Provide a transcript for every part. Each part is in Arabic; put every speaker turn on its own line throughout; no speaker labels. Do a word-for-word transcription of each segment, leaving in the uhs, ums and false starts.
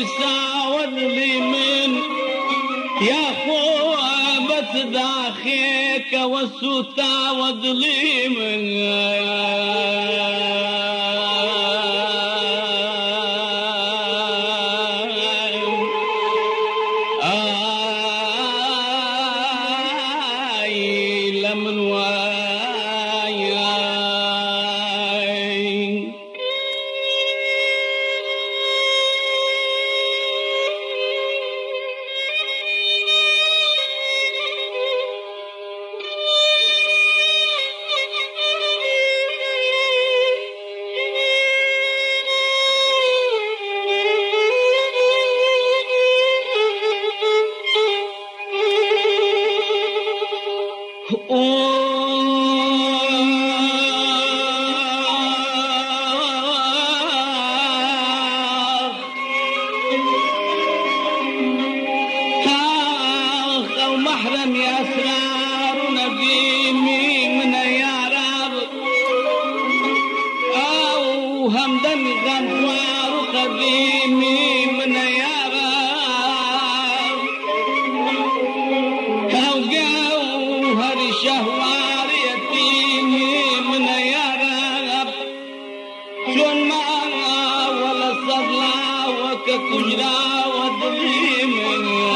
يساود لي من يا خويا بتداخيك والسوتا ودلي من آي لمن واي محرم يا اسرار نديمي من يا رب او همدن غنوار قديمي من يا رب او جوهر شهوار يتيمي من يا رب شون ما ولا صدلا وكتجرا ودليم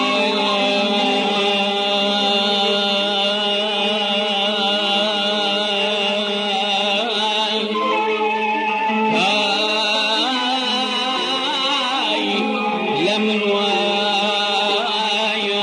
لمن واي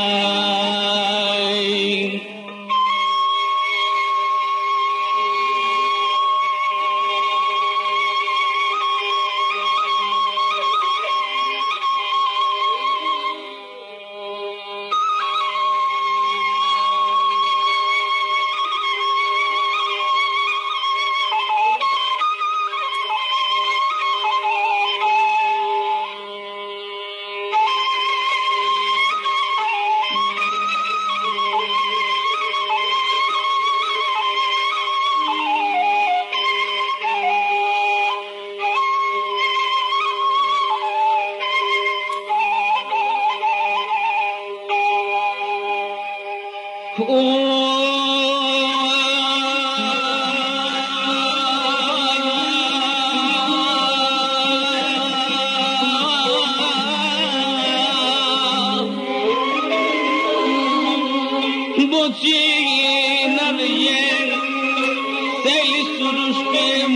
بوتين الرجال سيل السروش قيم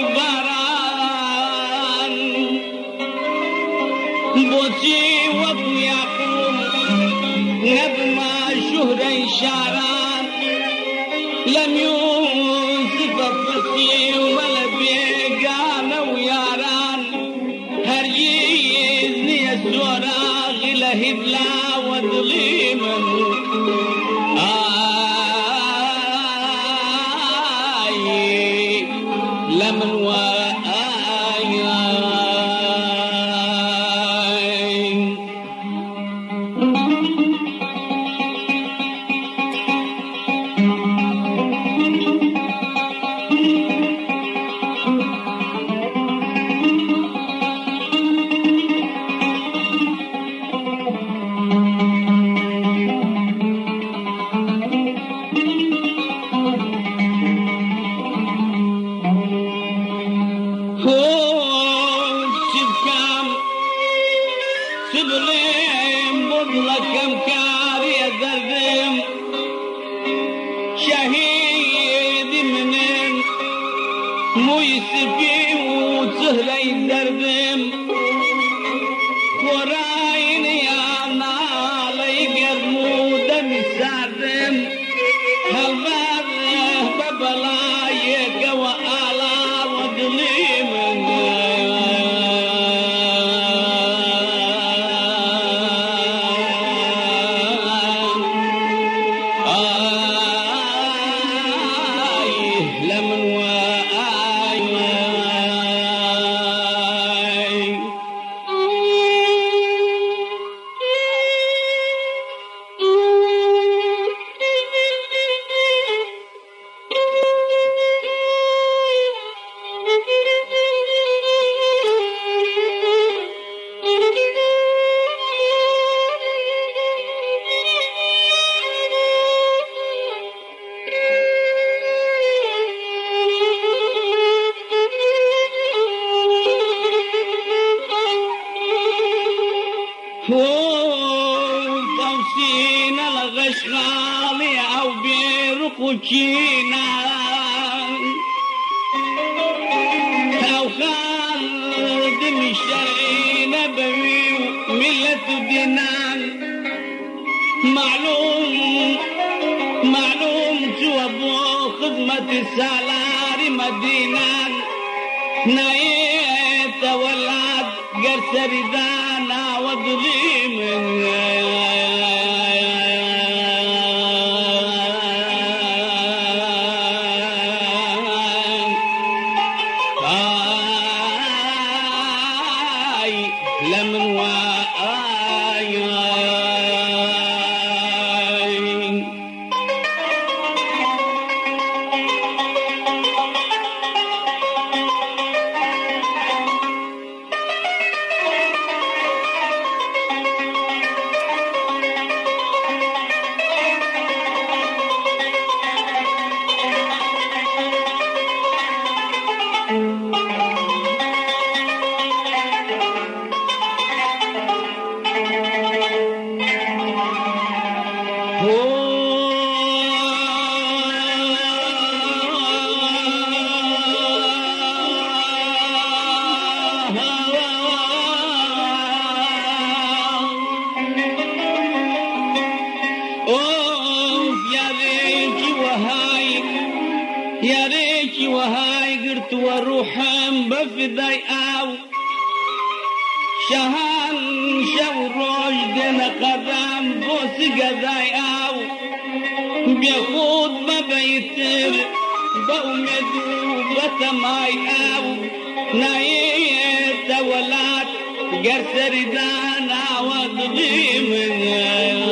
وكبران بوتي وابو يعقوب نبما شهري شعران لم يوسف الفصي ولا بيقان وياران هريزني السوراغ لهدلا ودليما آي لمن واي سبليم بطلكم كاري الذرم شهيد منين مو يسفي وسهلي الدردم وراين يا نالي قرمو دم السردم هالباب ببلايك وآلا ودليم لمن واي بينا الغشغالي أو بيرقوشينا أو خالد الشرعي نبوي وملة دينان معلوم معلوم شو أبو خدمة السالاري مدينان نايت ولاد قرس ردانا وظليم آي لمن وآي يا ريتي وهاي قرت وروحم بفداي او شهان شو روجدنا قدام بوس قداي او بيخوض ببيتر بأمدو بتماي او نايت ولاد قرس ردانا وضغي من